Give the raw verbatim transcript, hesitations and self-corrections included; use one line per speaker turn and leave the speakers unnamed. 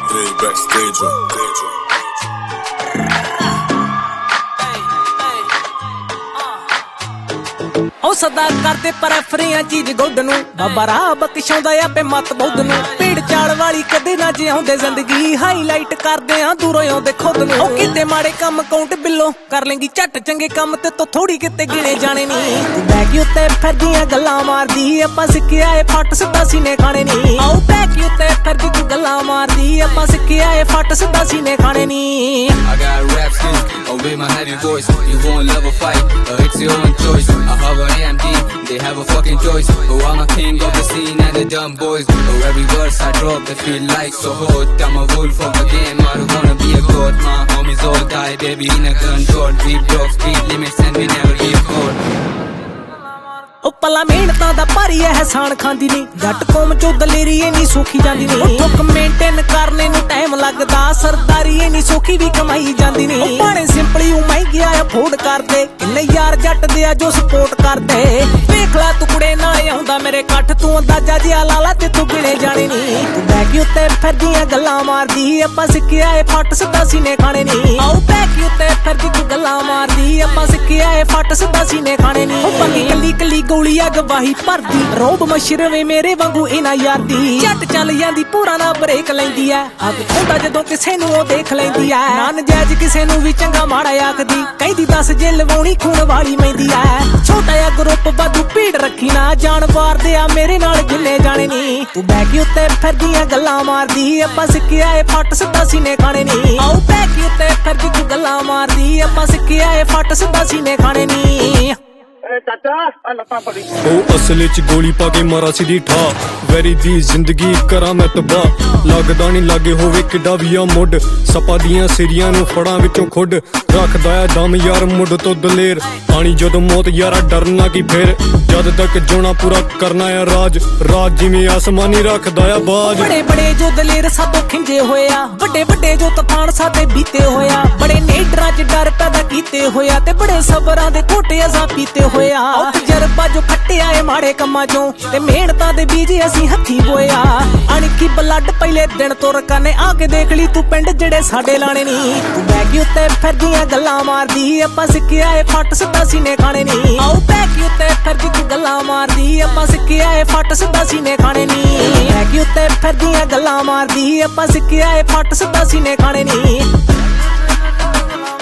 Hey, backstage, backstage.
ਉਹ ਸਦਾ ਕਰਦੇ ਪ੍ਰੈਫਰੀਆਂ ਚੀਜ਼ ਗੁੱਡ ਨੂੰ ਬਾਬਾ ਰਾਹ ਬਖਸ਼ਾਉਂਦਾ ਆਪੇ ਮਤ ਬੁੱਧ ਨੂੰ ਭੀੜ ਚਾਲ ਵਾਲੀ ਕਦੇ ਨਾ ਜਿਉਂਦੇ ਜ਼ਿੰਦਗੀ ਹਾਈਲਾਈਟ ਕਰਦੇ ਆ ਦੂਰੋਂ ਆਉਂਦੇ ਖੁਦ ਨੂੰ ਉਹ ਕਿਤੇ ਮਾੜੇ ਕੰਮ ਕਾਊਂਟ ਬਿੱਲੋ ਕਰ ਲੈਂਗੀ ਝੱਟ ਚੰਗੇ ਕੰਮ ਤੇ ਤੋਂ ਥੋੜੀ ਕਿਤੇ ਗਿਣੇ ਜਾਣੇ ਨਹੀਂ ਤੂੰ ਬੈਗ ਉੱਤੇ ਫਿਰਦੀਆਂ ਗੱਲਾਂ ਮਾਰਦੀ ਆਪਾਂ ਸਿੱਖਿਆ ਏ ਫੱਟ ਸਿੱਧਾ ਸੀਨੇ ਖਾਣੇ ਨਹੀਂ ਆਉ ਬੈਗ ਉੱਤੇ ਫਿਰਦੀ ਤੂੰ ਗੱਲਾਂ ਮਾਰਦੀ ਆਪਾਂ ਸਿੱਖਿਆ ਏ ਫੱਟ ਸਿੱਧਾ ਸੀਨੇ ਖਾਣੇ ਨਹੀਂ
I got rap skills, oh with my heavy voice. You won't love a fight, uh, it's your own choice. I have a A M D, they have a fucking choice. Oh, I'm a king of the scene and the dumb boys. Oh, every verse I drop, they feel like so hot. I'm a wolf of the game, I don't wanna be a god. My homies all die, baby, in a gun short. We broke speed limits and we never give caught.
ਉਹ ਪਲਾ ਮਿਹਨਤਾਂ ਦਾ ਭਾਰੀ ਅਹਿਸਾਨ ਖਾਂਦੀ ਨਹੀਂ ਜੱਟ ਕੌਮ ਚੋਂ ਦਲੇਰੀ ਇੰਨੀ ਸੌਖੀ ਜਾਂਦੀ ਨਹੀਂ ਠੁੱਕ ਮੇਨਟੇਨ ਕਰਨੇ ਨੂੰ ਟਾਈਮ ਲੱਗਦਾ ਸਰਦਾਰੀ ਇੰਨੀ ਸੌਖੀ ਵੀ ਕਮਾਈ ਜਾਂਦੀ ਨਹੀਂ ਉਹ ਭਾਣੇ ਸਿੰਪਲੀ ਉਹ ਮਹਿੰਗਿਆ ਅਫੋਰਡ ਕਰਦੇ ਇੰਨੇ ਯਾਰ ਜੱਟ ਦੇ ਆ ਜੋ ਸਪੋਰਟ ਕਰਦੇ ਵੇਖ ਲੈ ਟੁਕੜੇ ਨਾ ਆਉਂਦਾ ਮੇਰੇ ਕੱਠ ਤੂੰ ਅੰਦਾਜ਼ਾ ਜਿਹਾ ਲਾ ਲਾ ਤੇ ਤੂੰ ਗਿਣੇ ਜਾਣੇ ਨਹੀਂ ਤੂੰ ਬੈਗ ਉੱਤੇ ਫਿਰਦੀਆਂ ਗੱਲਾਂ ਮਾਰਦੀ ਆਪਾਂ ਸਿੱਖਿਆ ਏ ਫੱਟ ਸਿੱਧਾ ਸੀਨੇ ਖਾਣੇ ਨਹੀਂ ਆਉ ਬੈਗ ਉੱਤੇ ਫਿਰਦੀ ਤੂੰ ਗੱਲਾਂ ਮਾਰਦੀ ਆਪਾਂ ਸਿੱਖਿਆ ਏ ਫੱਟ ਸਿੱਧਾ ਸੀਨੇ ਖਾਣੇ ਨਹੀਂ ਉਹ ਬੰਦੀ ਕੱਲੀ ਕੱਲੀ ਗੋਲੀ ਆ ਗਵਾਹੀ ਭਰਦੀ ਰੋਬ ਮਸ਼ਰਵੇ ਮੇਰੇ ਵਾਂਗੂ ਇਹਨਾਂ ਯਾਰ ਦੀ ਝੱਟ ਚੱਲ ਜਾਂਦੀ ਪੂਰਾ ਨਾ ਬ੍ਰੇਕ ਲੈਂਦੀ ਐ ਅੱਗ ਹੁੰਦਾ ਜਦੋਂ ਕਿਸੇ ਨੂੰ ਉਹ ਦੇਖ ਲੈਂਦੀ ਐ ਨਾ ਨਜਾਇਜ਼ ਕਿਸੇ ਨੂੰ ਵੀ ਚੰਗਾ ਮਾੜਾ ਆਖਦੀ ਕਹਿੰਦੀ ਦੱਸ ਜੇ ਲਵਾਉਣੀ ਖੂਨ ਵਾਲੀ ਮਹਿੰਦੀ ਐ ਛੋਟਾ ਜਿਹਾ ਗਰੁੱਪ ਵਾਧੂ ਭੀੜ ਰੱਖੀ ਨਾ ਜਾਣ ਵਾਰਦੇ ਆ ਮੇਰੇ ਨਾਲ ਜਿੰਨੇ ਜਾਣੇ ਨਹੀਂ ਤੂੰ ਬੈਗ ਉੱਤੇ ਫਿਰਦੀਆਂ ਗੱਲਾਂ ਮਾਰਦੀ ਆਪਾਂ ਸਿੱਖਿਆ ਏ ਫੱਟ ਸਿੱਧਾ ਸੀਨੇ ਖਾਣੇ ਨਹੀਂ ਆਉ ਬੈਗ ਉੱਤੇ ਫਿਰਦੀ ਤੂੰ ਗੱਲਾਂ ਮਾਰਦੀ ਆਪਾਂ ਸਿੱਖਿਆ ਏ ਫੱਟ ਸਿੱਧਾ ਸੀਨੇ ਖਾਣੇ ਨਹੀਂ
ਉਹ ਅਸਲ ਚ ਗੋਲੀ ਪਾ ਕੇ ਮਾਰਾ ਸਿੱਧੀ ਠਾ ਵੈਰੀ ਦੀ ਜ਼ਿੰਦਗੀ ਕਰਾਂ ਮੈਂ ਤਬਾਹ ਲੱਗਦਾ ਨਹੀਂ ਲਾਗੇ ਹੋਵੇ ਕਿੱਡਾ ਵੀ ਆ ਮੁੱਢ ਸਪਾ ਦੀਆਂ ਸਿਰੀਆਂ ਨੂੰ ਫੜਾਂ ਵਿੱਚੋਂ ਖੁੱਡ ਰੱਖਦਾ ਆ ਦਮ ਯਾਰ ਮੁੱਢ ਤੋਂ ਦਲੇਰ ਆਣੀ ਜਦੋਂ ਮੌਤ ਯਾਰਾ ਡਰਨਾ ਕੀ ਫੇਰ ਜਦ ਤੱਕ ਜਿਉਣਾ ਪੂਰਾ ਕਰਨਾ ਆ ਰਾਜ ਰਾਜ ਜਿਵੇਂ ਆਸਮਾਨੀ ਰੱਖਦਾ ਆ ਬਾਜ
ਬੜੇ ਬੜੇ ਜੋ ਦਲੇਰ ਸਾਤੋਂ ਖਿੰਜੇ ਹੋਇਆ ਵੱਡੇ ਵੱਡੇ ਜੋ ਤੂਫਾਨ ਸਾਤੇ ਬੀਤੇ ਹੋਇਆ ਬੜੇ ਨੇਡਰਾਂ ਚ ਡਰ ਪੈਦਾ ਕੀਤੇ ਹੋਇਆ ਤੇ ਬੜੇ ਸਬਰਾਂ ਦੇ ਘੋਟੇ ਅਸਾਂ ਪੀਤੇ ਹੋਇਆ ਉਹ ਤਜਰਬਾ ਜੋ ਖੱਟਿਆ ਏ ਮਾੜੇ ਕੰਮਾਂ ਚੋਂ ਤੇ ਮਿਹਨਤਾਂ ਦੇ ਬੀਜ ਅਸੀਂ ਹੱਥੀਂ ਬੋਇਆ ਅਣਖੀ ਬਲੱਡ ਪਹਿਲੇ ਦਿਨ ਤੋਂ ਰਕਾਨੇ ਆ ਕੇ ਦੇਖ ਲਈ ਤੂੰ ਪਿੰਡ ਜਿਹੜੇ ਸਾਡੇ ਲਾਣੇ ਨਹੀਂ ਤੂੰ ਬੈਗ ਉੱਤੇ ਫਿਰਦੀਆਂ ਗੱਲਾਂ ਮਾਰਦੀ ਆਪਾਂ ਸਿੱਖਿਆ ਏ ਫੱਟ ਸਿੱਧਾ ਸੀਨੇ ਖਾਣੇ ਨਹੀਂ ਆਉ ਬੈਗ ਉੱਤੇ ਫਿਰਦੀ ਤੂੰ ਗੱਲਾਂ ਮਾਰਦੀ ਆਪਾਂ ਸਿੱਖਿਆ ਏ ਫੱਟ ਸਿੱਧਾ ਸੀਨੇ ਖਾਣੇ ਨਹੀਂ ਬੈਗ ਉੱਤੇ ਫਿਰਦੀਆਂ ਗੱਲਾਂ ਮਾਰਦੀ ਆਪਾਂ ਸਿੱਖਿਆ ਏ ਫੱਟ ਸਿੱਧਾ ਸੀਨੇ ਖਾਣੇ ਨਹੀਂ